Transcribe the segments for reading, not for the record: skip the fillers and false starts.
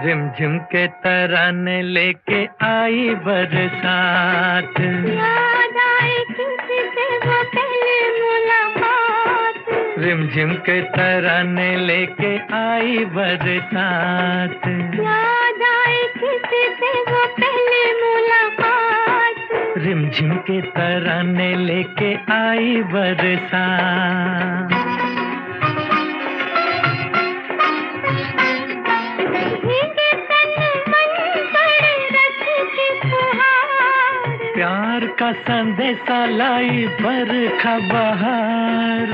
रिमझिम के तराने लेके आई बरसात। याद आए किसी से वो पहली मुलाकात। रिमझिम के तराने लेके आई बरसात। याद आए किसी से वो पहली मुलाकात। रिमझिम के तराने लेके आई बरसात। प्यार का संदेशा लाई बरखा बहार।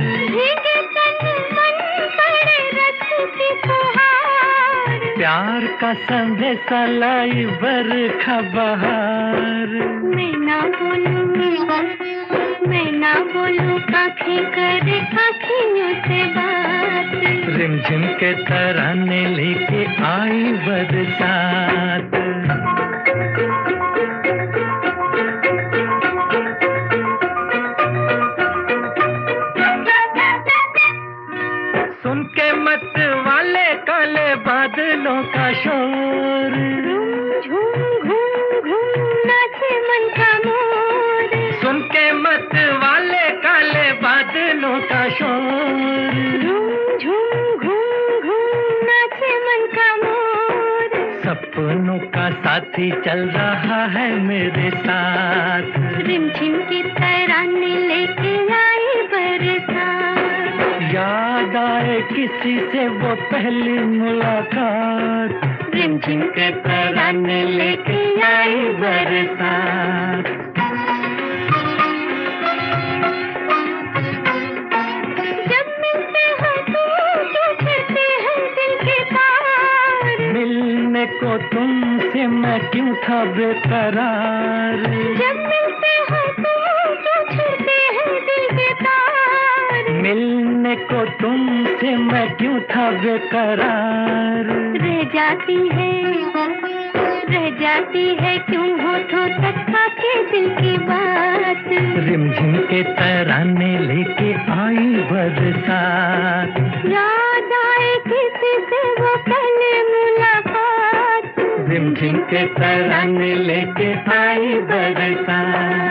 प्यार का संदेशा लाई बरखा बहार। मैं ना बोलूं आँखें करे आँखियों से बात। रिमझिम के तराने लेके आई बरसात। सुन के मत वाले काले बादलों का शोर। झूम घूम घूम नाचे मन का मोर। सुन के मत वाले काले बादलों का शोर। झूम घूम घूम नाचे मन का मोर। सपनों का साथी चल रहा है मेरे साथ। रिमझिम की तराने लेके आई बरसात। याद आए किसी से वो पहली मुलाकात। रिमझिम के तराने लेके आई बरसात। जब मिलते हैं तो छूटते हैं दिल के तार। मिलने को तुमसे मैं क्यों था बेकरार। जब मिलते हैं तो छूटते हैं दिल के तार। मिलने को तुमसे मैं क्यों था बेकरार। रह जाती है क्यों होठों तक आके दिल की बात। रिमझिम के तराने लेके आई बरसात। याद आए किसी से वो पहली मुलाकात। रिमझिम के तराने लेके आई बरसात।